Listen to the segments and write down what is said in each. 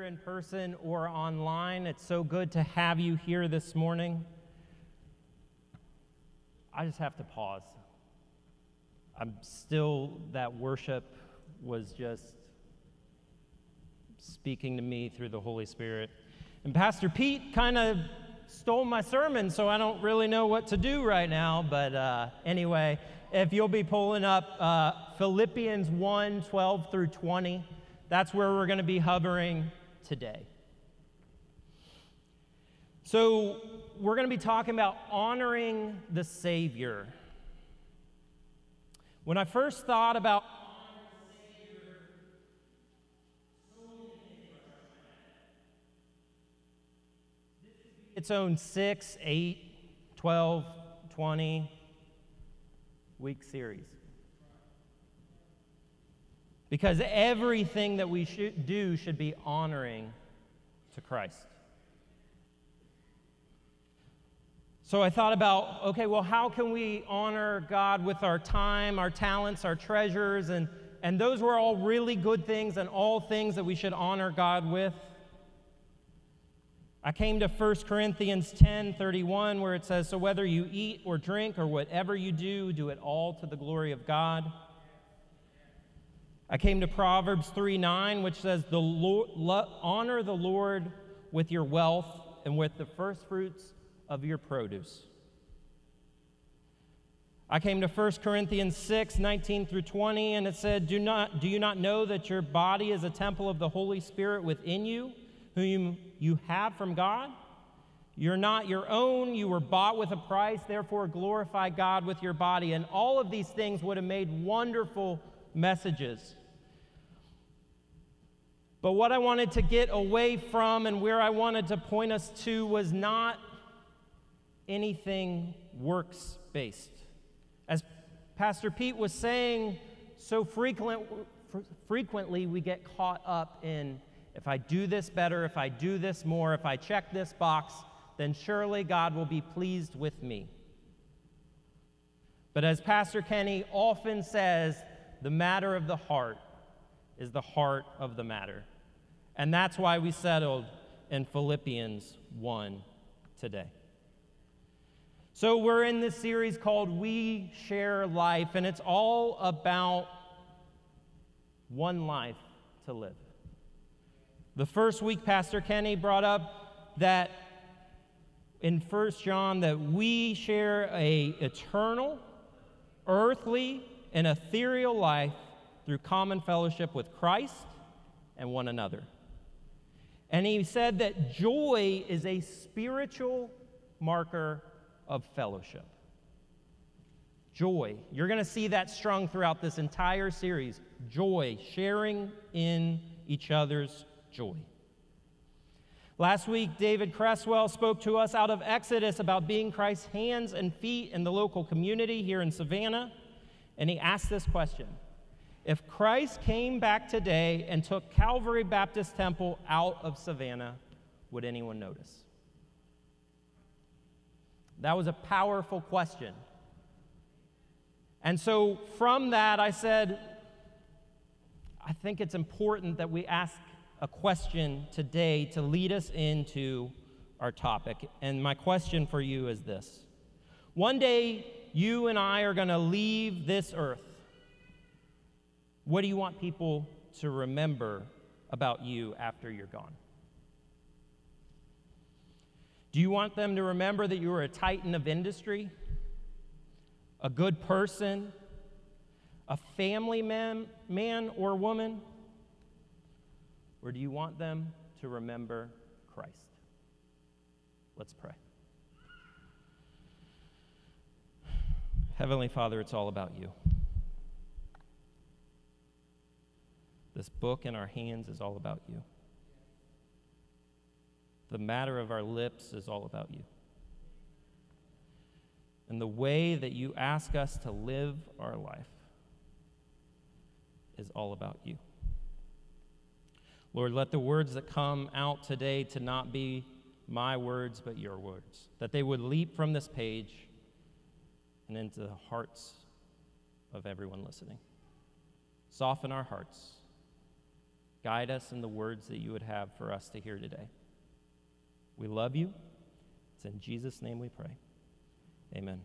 in person or online. It's so good to have you here this morning. I just have to pause. That worship was just speaking to me through the Holy Spirit. And Pastor Pete kind of stole my sermon, so I don't really know what to do right now. But anyway, if you'll be pulling up Philippians 1, 12 through 20, that's where we're going to be hovering today. So we're going to be talking about honoring the Savior. When I first thought about honoring the Savior, so many things were in my head. This could be its own 6, 8, 12, 20 week series. Because everything that we should do should be honoring to Christ. So I thought about, okay, well, how can we honor God with our time, our talents, our treasures? And those were all really good things and all things that we should honor God with. I came to 1 Corinthians 10:31, where it says, so whether you eat or drink or whatever you do, do it all to the glory of God. I came to Proverbs 3:9, which says, honor the Lord with your wealth and with the first fruits of your produce. I came to 1 Corinthians 6:19 through 20, and it said, do you not know that your body is a temple of the Holy Spirit within you, whom you have from God? You're not your own, you were bought with a price, therefore glorify God with your body. And all of these things would have made wonderful messages. But what I wanted to get away from and where I wanted to point us to was not anything works-based. As Pastor Pete was saying, so frequently we get caught up in, if I do this better, if I do this more, if I check this box, then surely God will be pleased with me. But as Pastor Kenny often says, the matter of the heart is the heart of the matter. And that's why we settled in Philippians 1 today. So we're in this series called We Share Life, and it's all about one life to live. The first week, Pastor Kenny brought up that in 1 John that we share an eternal, earthly, and ethereal life through common fellowship with Christ and one another. And he said that joy is a spiritual marker of fellowship. Joy. You're going to see that strung throughout this entire series. Joy, sharing in each other's joy. Last week, David Cresswell spoke to us out of Exodus about being Christ's hands and feet in the local community here in Savannah. And he asked this question. If Christ came back today and took Calvary Baptist Temple out of Savannah, would anyone notice? That was a powerful question. And so from that, I said, I think it's important that we ask a question today to lead us into our topic. And my question for you is this. One day, you and I are going to leave this earth. What do you want people to remember about you after you're gone? Do you want them to remember that you were a titan of industry, a good person, a family man or woman? Or do you want them to remember Christ? Let's pray. Heavenly Father, it's all about you. This book in our hands is all about you. The matter of our lips is all about you. And the way that you ask us to live our life is all about you. Lord, let the words that come out today to not be my words, but your words, that they would leap from this page and into the hearts of everyone listening. Soften our hearts. Guide us in the words that you would have for us to hear today. We love you. It's in Jesus' name we pray. Amen.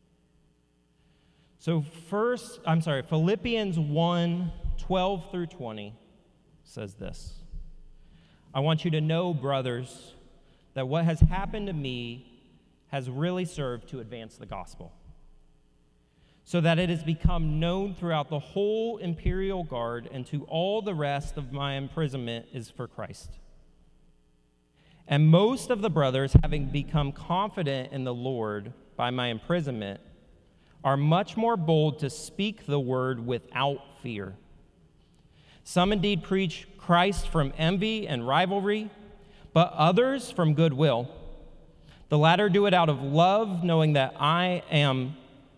So Philippians 1:12 through 20 says this. I want you to know, brothers, that what has happened to me has really served to advance the gospel, so that it has become known throughout the whole imperial guard and to all the rest of my imprisonment is for Christ. And most of the brothers, having become confident in the Lord by my imprisonment, are much more bold to speak the word without fear. Some indeed preach Christ from envy and rivalry, but others from goodwill. The latter do it out of love, knowing that I am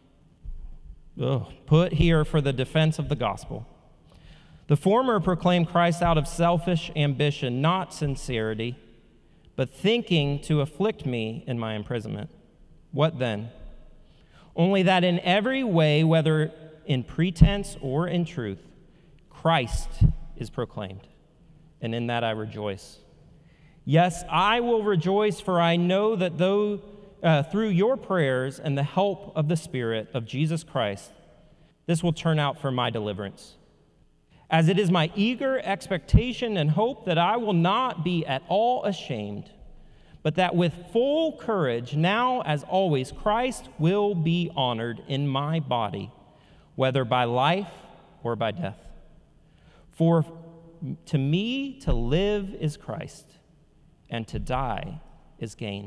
put here for the defense of the gospel. The former proclaim Christ out of selfish ambition, not sincerity, but thinking to afflict me in my imprisonment. What then? Only that in every way, whether in pretense or in truth, Christ is proclaimed, and in that I rejoice. Yes, I will rejoice, for I know that through your prayers and the help of the Spirit of Jesus Christ, this will turn out for my deliverance. As it is my eager expectation and hope that I will not be at all ashamed, but that with full courage, now as always, Christ will be honored in my body, whether by life or by death. For to me to live is Christ, and to die is gain.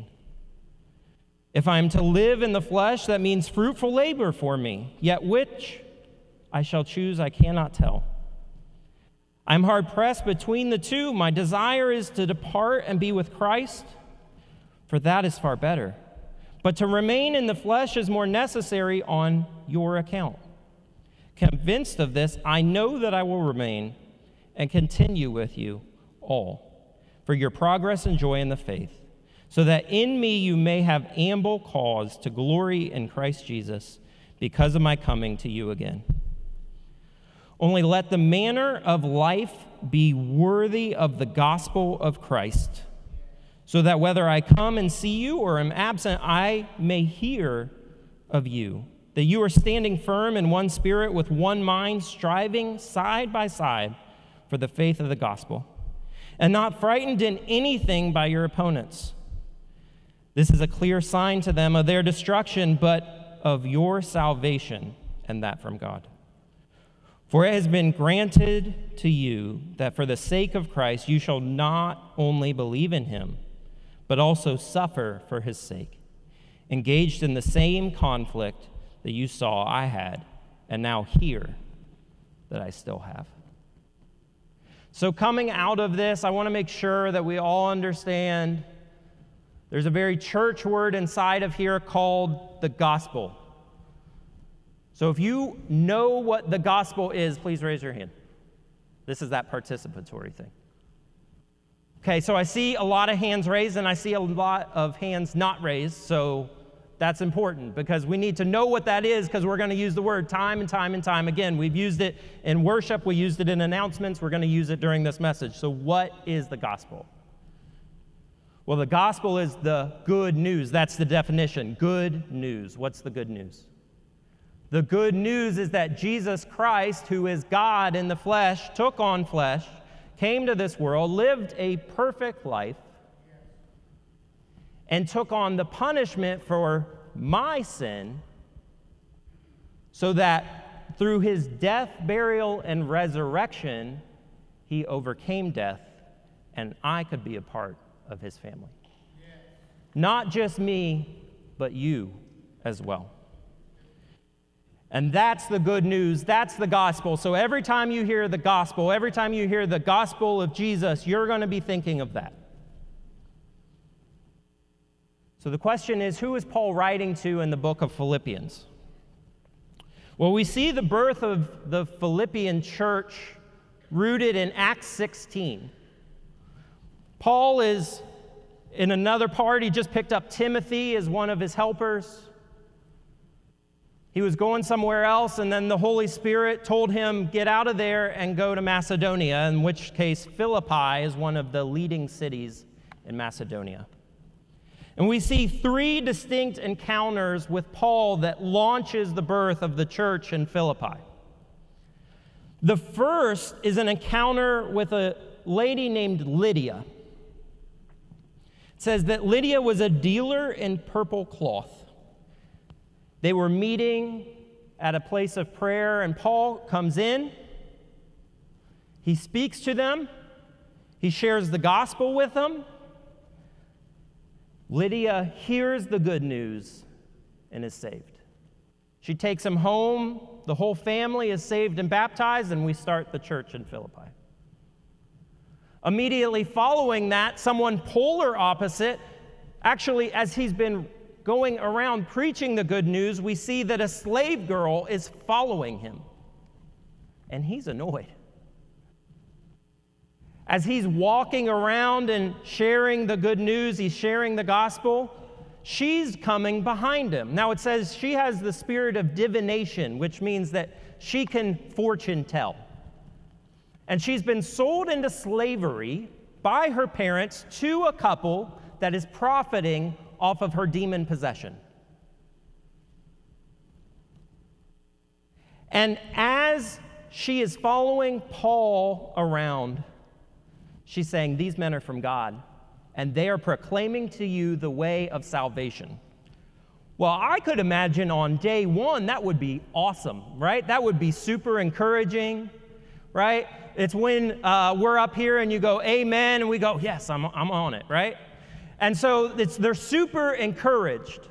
If I am to live in the flesh, that means fruitful labor for me, yet which I shall choose I cannot tell. I am hard-pressed between the two. My desire is to depart and be with Christ, for that is far better. But to remain in the flesh is more necessary on your account. Convinced of this, I know that I will remain and continue with you all for your progress and joy in the faith, so that in me you may have ample cause to glory in Christ Jesus because of my coming to you again. Only let the manner of life be worthy of the gospel of Christ, so that whether I come and see you or am absent, I may hear of you, that you are standing firm in one spirit with one mind, striving side by side for the faith of the gospel, and not frightened in anything by your opponents. This is a clear sign to them of their destruction, but of your salvation, and that from God. For it has been granted to you that for the sake of Christ you shall not only believe in him, but also suffer for his sake, engaged in the same conflict that you saw I had, and now hear that I still have. So coming out of this, I want to make sure that we all understand there's a very church word inside of here called the gospel. So if you know what the gospel is, please raise your hand. This is that participatory thing. Okay, so I see a lot of hands raised and I see a lot of hands not raised, so that's important because we need to know what that is because we're going to use the word time and time and time again. We've used it in worship, we used it in announcements, we're going to use it during this message. So what is the gospel? Well, the gospel is the good news. That's the definition, good news. What's the good news? The good news is that Jesus Christ, who is God in the flesh, took on flesh, came to this world, lived a perfect life, and took on the punishment for my sin so that through his death, burial, and resurrection, he overcame death, and I could be a part of his family. Not just me, but you as well. And that's the good news. That's the gospel. So every time you hear the gospel, every time you hear the gospel of Jesus, you're going to be thinking of that. So the question is, who is Paul writing to in the book of Philippians? Well, we see the birth of the Philippian church rooted in Acts 16. Paul is in another part. He just picked up Timothy as one of his helpers. He was going somewhere else, and then the Holy Spirit told him, get out of there and go to Macedonia, in which case Philippi is one of the leading cities in Macedonia. And we see 3 distinct encounters with Paul that launches the birth of the church in Philippi. The first is an encounter with a lady named Lydia. It says that Lydia was a dealer in purple cloth. They were meeting at a place of prayer, and Paul comes in. He speaks to them. He shares the gospel with them. Lydia hears the good news and is saved. She takes him home. The whole family is saved and baptized, and we start the church in Philippi. Immediately following that, someone polar opposite, actually, as he's been going around preaching the good news, we see that a slave girl is following him, and he's annoyed. As he's walking around and sharing the good news, he's sharing the gospel, she's coming behind him. Now it says she has the spirit of divination, which means that she can fortune tell. And she's been sold into slavery by her parents to a couple that is profiting off of her demon possession. And as she is following Paul around, she's saying, these men are from God, and they are proclaiming to you the way of salvation. Well, I could imagine on day one, that would be awesome, right? That would be super encouraging, right? It's when we're up here and you go, amen, and we go, yes, I'm on it, right? And so they're super encouraged.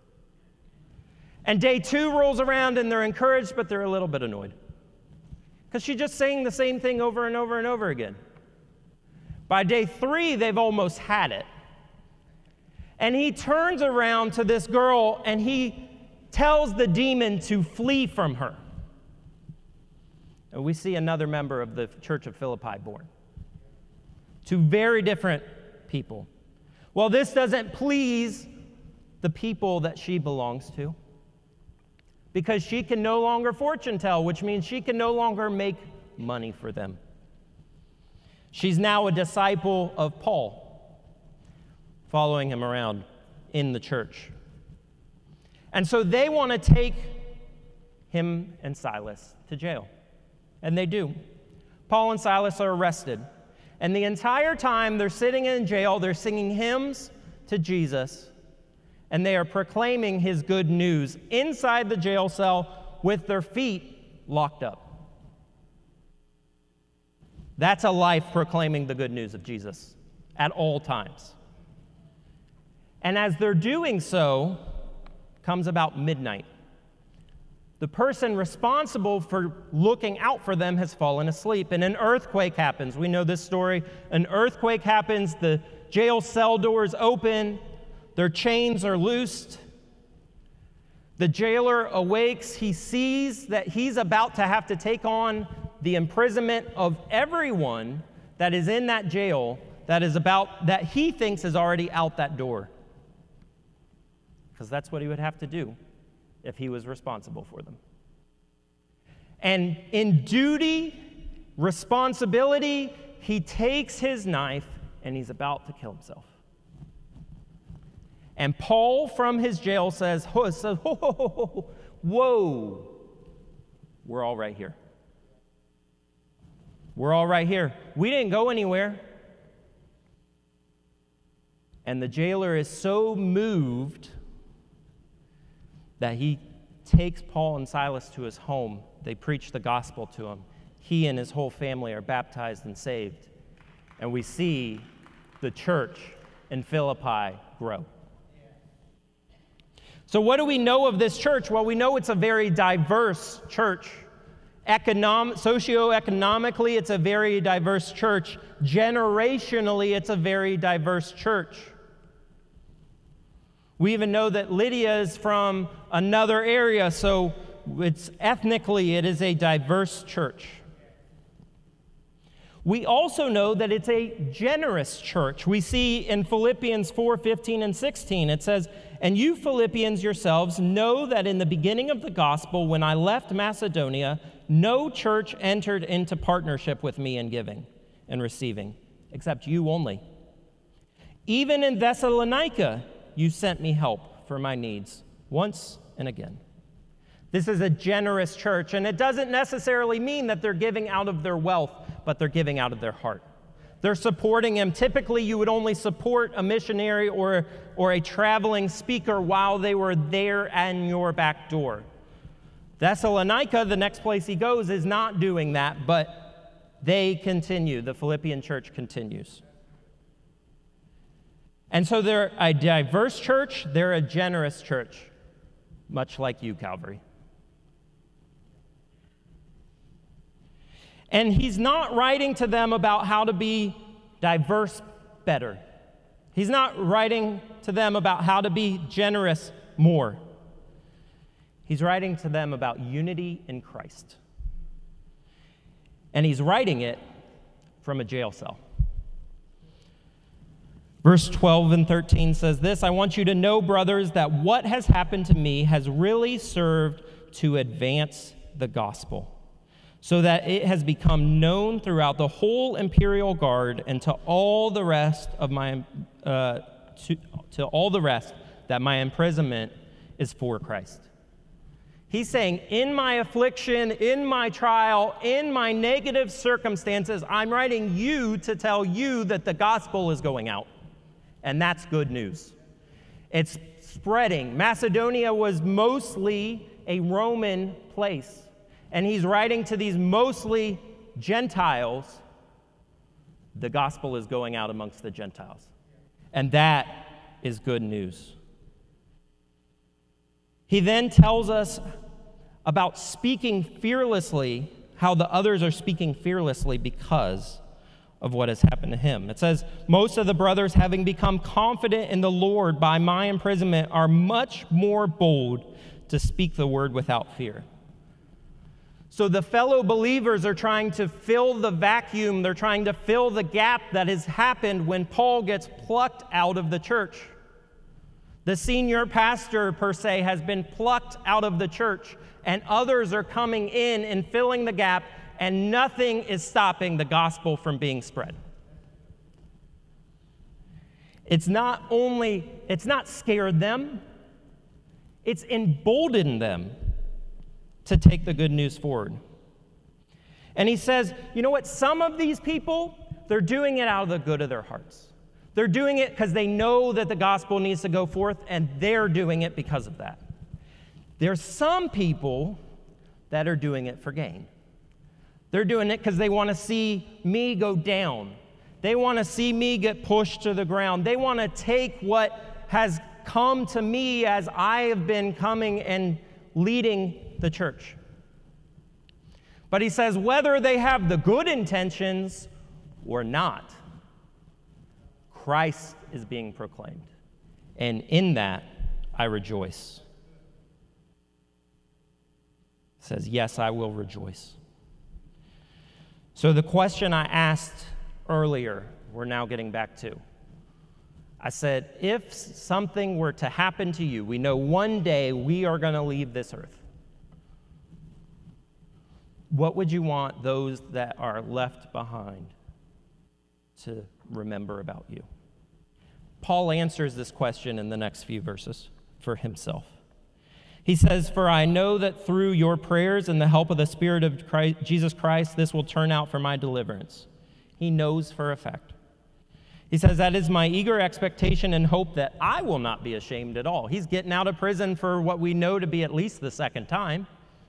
And day 2 rolls around and they're encouraged, but they're a little bit annoyed. Because she's just saying the same thing over and over and over again. By day 3, they've almost had it. And he turns around to this girl and he tells the demon to flee from her. And we see another member of the Church of Philippi born. 2 very different people. Well, this doesn't please the people that she belongs to, because she can no longer fortune tell, which means she can no longer make money for them. She's now a disciple of Paul, following him around in the church. And so they want to take him and Silas to jail. And they do. Paul and Silas are arrested. And the entire time they're sitting in jail, they're singing hymns to Jesus, and they are proclaiming his good news inside the jail cell with their feet locked up. That's a life proclaiming the good news of Jesus at all times. And as they're doing so, comes about midnight. The person responsible for looking out for them has fallen asleep, and an earthquake happens. We know this story. An earthquake happens, the jail cell doors open, their chains are loosed. The jailer awakes. He sees that he's about to have to take on the imprisonment of everyone that is in that jail that he thinks is already out that door. Because that's what he would have to do if he was responsible for them. And in duty, responsibility, he takes his knife and he's about to kill himself. And Paul from his jail says, whoa, we're all right here. We're all right here. We didn't go anywhere. And the jailer is so moved that he takes Paul and Silas to his home. They preach the gospel to him. He and his whole family are baptized and saved. And we see the church in Philippi grow. So what do we know of this church? Well, we know it's a very diverse church. Socioeconomically, it's a very diverse church. Generationally, it's a very diverse church. We even know that Lydia is from another area, so it is a diverse church. We also know that it's a generous church. We see in Philippians 4:15 and 16, it says, "And you Philippians yourselves know that in the beginning of the gospel, when I left Macedonia, no church entered into partnership with me in giving and receiving, except you only. Even in Thessalonica, you sent me help for my needs once and again." This is a generous church, and it doesn't necessarily mean that they're giving out of their wealth, but they're giving out of their heart. They're supporting him. Typically, you would only support a missionary or a traveling speaker while they were there in your back door. Thessalonica, the next place he goes, is not doing that, but they continue. The Philippian church continues. And so they're a diverse church, they're a generous church, much like you, Calvary. And he's not writing to them about how to be diverse better. He's not writing to them about how to be generous more. He's writing to them about unity in Christ. And he's writing it from a jail cell. Verse 12 and 13 says this, "I want you to know, brothers, that what has happened to me has really served to advance the gospel, so that it has become known throughout the whole imperial guard and to all the rest of my to all the rest that my imprisonment is for Christ." He's saying, in my affliction, in my trial, in my negative circumstances, I'm writing you to tell you that the gospel is going out. And that's good news. It's spreading. Macedonia was mostly a Roman place. And he's writing to these mostly Gentiles. The gospel is going out amongst the Gentiles. And that is good news. He then tells us about speaking fearlessly, how the others are speaking fearlessly because of what has happened to him. It says, "Most of the brothers, having become confident in the Lord by my imprisonment, are much more bold to speak the word without fear." So the fellow believers are trying to fill the vacuum, they're trying to fill the gap that has happened when Paul gets plucked out of the church. The senior pastor, per se, has been plucked out of the church, and others are coming in and filling the gap, and nothing is stopping the gospel from being spread. It's not scared them, it's emboldened them to take the good news forward. And he says, you know what? Some of these people, they're doing it out of the good of their hearts. They're doing it because they know that the gospel needs to go forth, and they're doing it because of that. There's some people that are doing it for gain. They're doing it because they want to see me go down. They want to see me get pushed to the ground. They want to take what has come to me as I have been coming and leading the church. But he says, whether they have the good intentions or not, Christ is being proclaimed. And in that, I rejoice. It says, yes, I will rejoice. So the question I asked earlier, we're now getting back to. I said, if something were to happen to you, we know one day we are going to leave this earth. What would you want those that are left behind to remember about you? Paul answers this question in the next few verses for himself. He says, "For I know that through your prayers and the help of the Spirit of Christ, Jesus Christ, this will turn out for my deliverance." He knows for a fact. He says, "That is my eager expectation and hope that I will not be ashamed at all." He's getting out of prison for what we know to be at least the second time.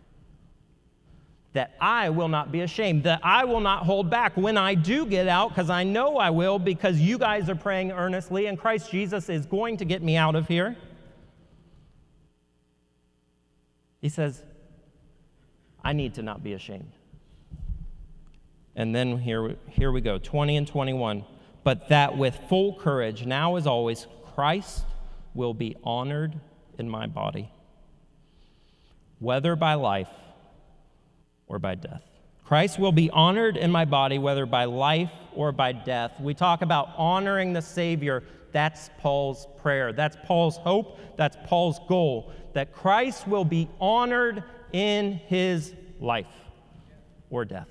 That I will not be ashamed, that I will not hold back when I do get out, because I know I will, because you guys are praying earnestly, and Christ Jesus is going to get me out of here. He says, I need to not be ashamed. And then here we go, 20 and 21. "But that with full courage, now as always, Christ will be honored in my body, whether by life or by death. Christ will be honored in my body, whether by life or by death. We talk about honoring the Savior. That's Paul's prayer. That's Paul's hope. That's Paul's goal, that Christ will be honored in his life or death.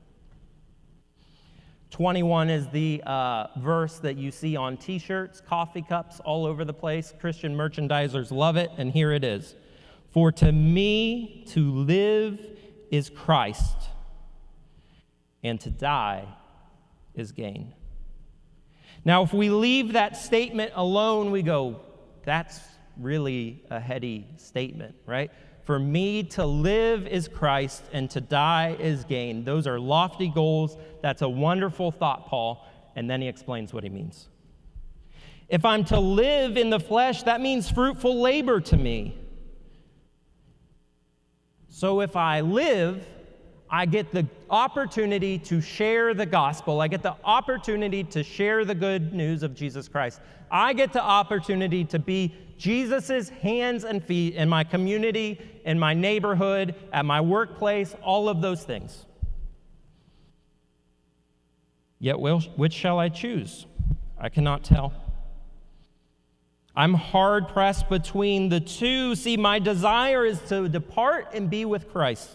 21 is the verse that you see on t-shirts, coffee cups, all over the place. Christian merchandisers love it, and here it is. For to me to live is Christ, and to die is gain. Now, if we leave that statement alone, we go, that's really a heady statement, right? For me to live is Christ, and to die is gain. Those are lofty goals. That's a wonderful thought, Paul. And then he explains what he means. If I'm to live in the flesh, that means fruitful labor to me. So if I live, I get the opportunity to share the gospel. I get the opportunity to share the good news of Jesus Christ. I get the opportunity to be Jesus' hands and feet in my community, in my neighborhood, at my workplace, all of those things. Yet which shall I choose? I cannot tell. I'm hard pressed between the two. See, my desire is to depart and be with Christ,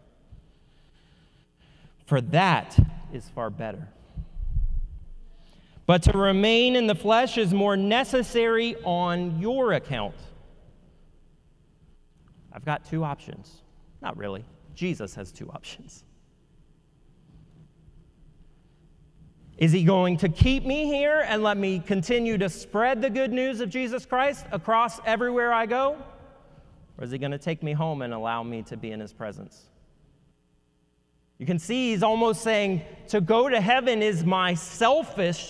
for that is far better. But to remain in the flesh is more necessary on your account. I've got two options. Not really. Jesus has two options. Is he going to keep me here and let me continue to spread the good news of Jesus Christ across everywhere I go? Or is he going to take me home and allow me to be in his presence? You can see he's almost saying to go to heaven is my selfish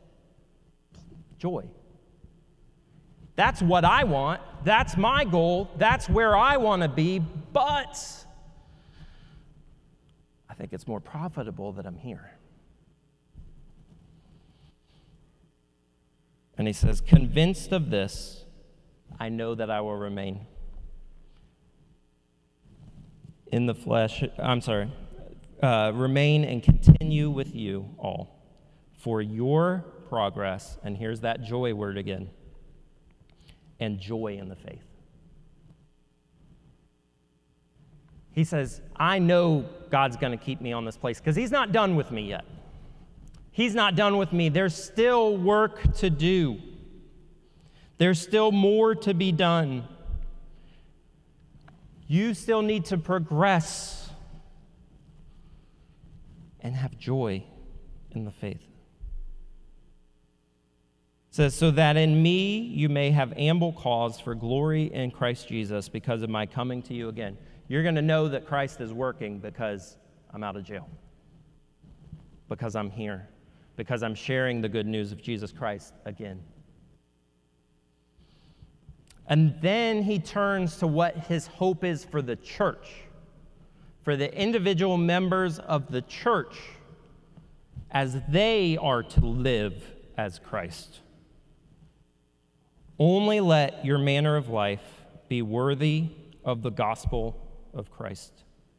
joy. That's what I want. That's my goal. That's where I want to be. But I think it's more profitable that I'm here. And he says, convinced of this, I know that I will remain in the flesh. Remain and continue with you all for your progress. And here's that joy word again. And joy in the faith. He says, I know God's going to keep me on this place because he's not done with me yet. He's not done with me. There's still work to do. There's still more to be done. You still need to progress and have joy in the faith. It says, so that in me you may have ample cause for glory in Christ Jesus because of my coming to you again. You're going to know that Christ is working because I'm out of jail, because I'm here, because I'm sharing the good news of Jesus Christ again. And then he turns to what his hope is for the church, for the individual members of the church, as they are to live as Christ. Only let your manner of life be worthy of the gospel of Christ.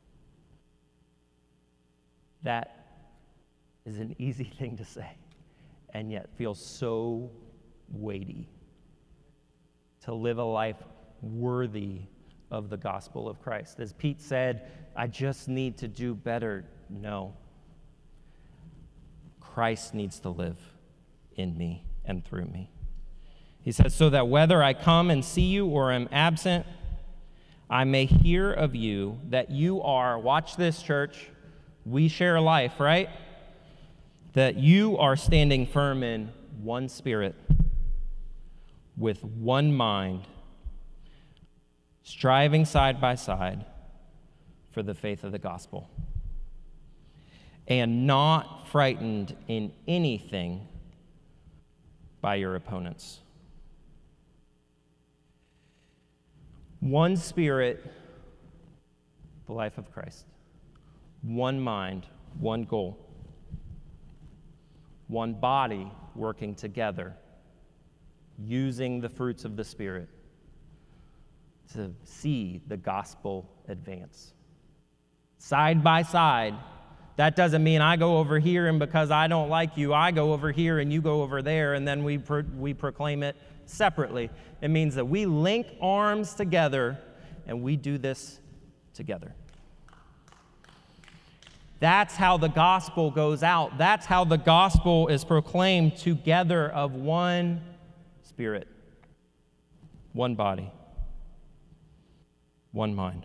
That is an easy thing to say, and yet feels so weighty. To live a life worthy of the gospel of Christ. As Pete said, I just need to do better. No. Christ needs to live in me and through me. He says, so that whether I come and see you or am absent, I may hear of you that you are, watch this, church, we share life, right? That you are standing firm in one spirit, with one mind, striving side by side for the faith of the gospel, and not frightened in anything by your opponents. One spirit, the life of Christ. One mind, one goal. One body working together, using the fruits of the Spirit to see the gospel advance. Side by side, That doesn't mean I go over here and because I don't like you, I go over here and you go over there, and then we proclaim it separately. It means that we link arms together and we do this together. That's how the gospel goes out. That's how the gospel is proclaimed, together of one Spirit, one body, one mind.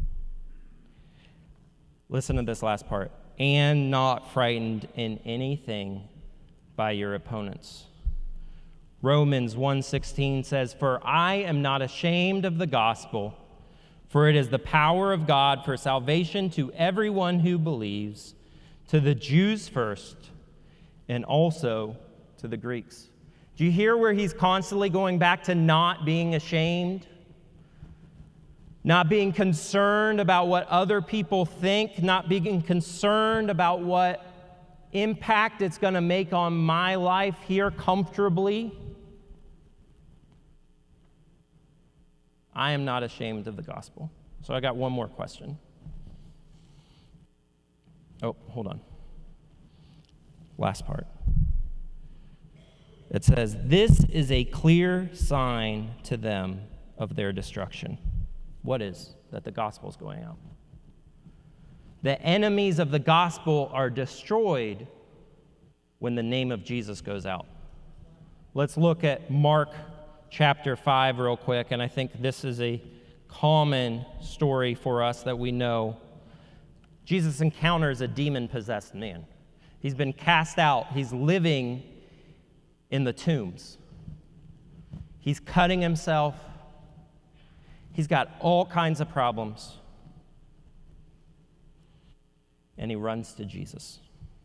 Listen to this last part. And not frightened in anything by your opponents. Romans 1:16 says, "For I am not ashamed of the gospel, for it is the power of God for salvation to everyone who believes, to the Jews first, and also to the Greeks." Do you hear where he's constantly going back to not being ashamed? Not being concerned about what other people think, not being concerned about what impact it's going to make on my life here comfortably. I am not ashamed of the gospel. So I got one more question. Oh, hold on. Last part. It says, "This is a clear sign to them of their destruction." What is? That the gospel is going out. The enemies of the gospel are destroyed when the name of Jesus goes out. Let's look at Mark chapter 5 real quick, and I think this is a common story for us that we know. Jesus encounters a demon-possessed man. He's been cast out. He's living in the tombs. He's cutting himself. He's got all kinds of problems. And he runs to Jesus.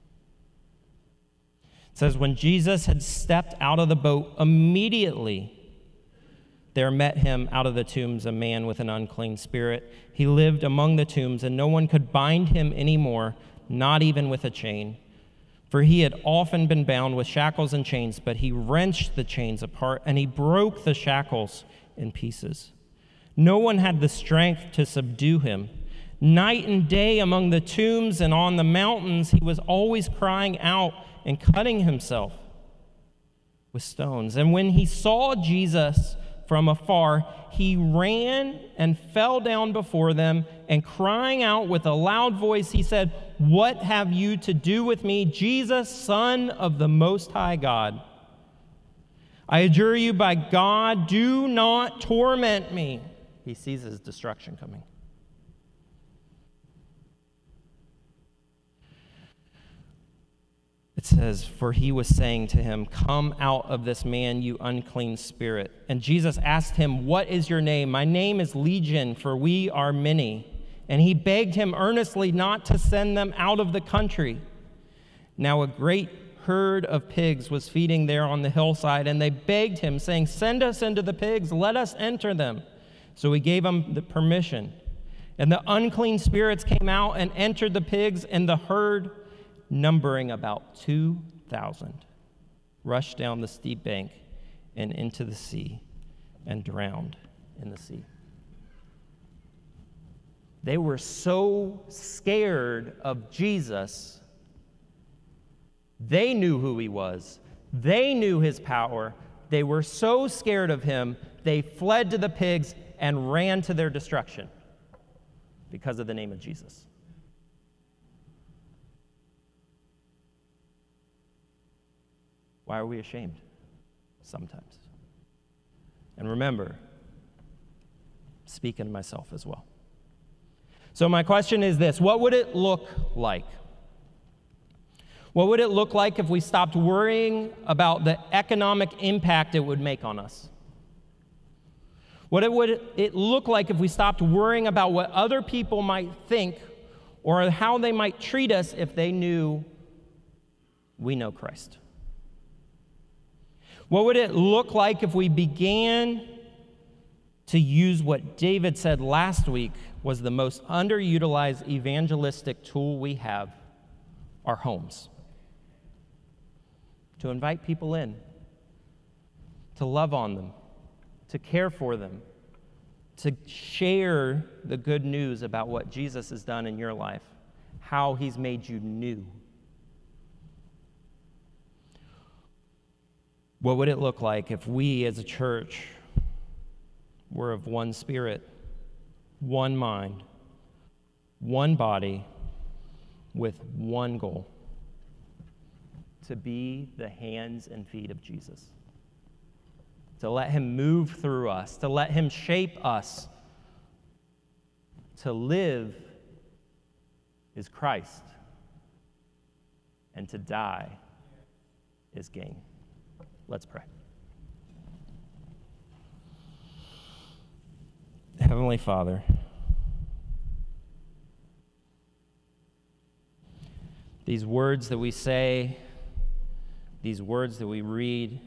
It says, when Jesus had stepped out of the boat, immediately there met him out of the tombs a man with an unclean spirit. He lived among the tombs, and no one could bind him anymore, not even with a chain. For he had often been bound with shackles and chains, but he wrenched the chains apart, and he broke the shackles in pieces. No one had the strength to subdue him. Night and day among the tombs and on the mountains, he was always crying out and cutting himself with stones. And when he saw Jesus from afar, he ran and fell down before them, and crying out with a loud voice, he said, "What have you to do with me, Jesus, Son of the Most High God? I adjure you by God, do not torment me." He sees his destruction coming. It says, for he was saying to him, "Come out of this man, you unclean spirit." And Jesus asked him, "What is your name?" "My name is Legion, for we are many." And he begged him earnestly not to send them out of the country. Now a great herd of pigs was feeding there on the hillside, and they begged him, saying, "Send us into the pigs, let us enter them." So he gave them the permission. And the unclean spirits came out and entered the pigs, and the herd, numbering about 2,000, rushed down the steep bank and into the sea and drowned in the sea. They were so scared of Jesus. They knew who he was. They knew his power. They were so scared of him, they fled to the pigs and ran to their destruction because of the name of Jesus. Why are we ashamed? Sometimes. And remember, speaking to myself as well. So my question is this: what would it look like? What would it look like if we stopped worrying about the economic impact it would make on us? What would it look like if we stopped worrying about what other people might think or how they might treat us if they knew we know Christ? What would it look like if we began to use what David said last week was the most underutilized evangelistic tool we have, our homes? To invite people in, to love on them, to care for them, to share the good news about what Jesus has done in your life. how he's made you new. What would it look like if we as a church were of one spirit, one mind, one body, with one goal? To be the hands and feet of Jesus. To let him move through us, to let him shape us. To live is Christ, and to die is gain. Let's pray. Heavenly Father, these words that we say, these words that we read,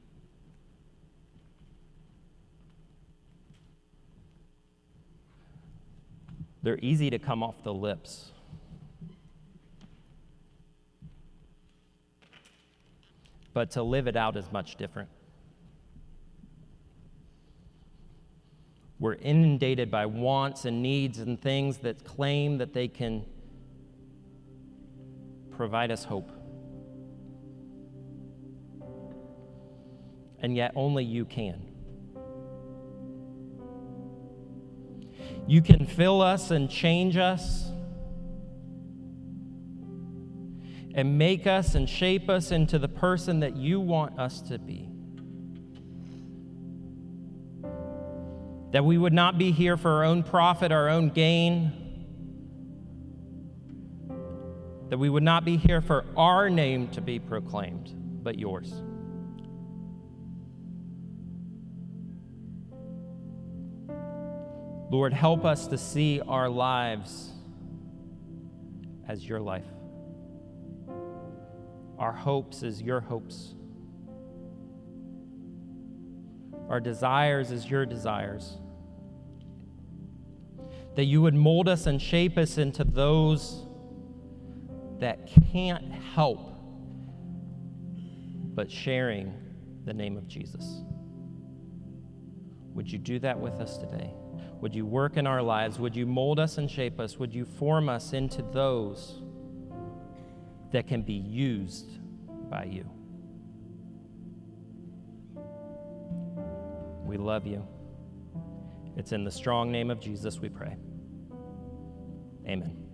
they're easy to come off the lips. But to live it out is much different. We're inundated by wants and needs and things that claim that they can provide us hope. And yet only you can. You can fill us and change us and make us and shape us into the person that you want us to be. That we would not be here for our own profit, our own gain. That we would not be here for our name to be proclaimed, but yours. Lord, help us to see our lives as your life. Our hopes as your hopes. Our desires as your desires. That you would mold us and shape us into those that can't help but sharing the name of Jesus. Would you do that with us today? Would you work in our lives? Would you mold us and shape us? Would you form us into those that can be used by you? We love you. It's in the strong name of Jesus we pray. Amen.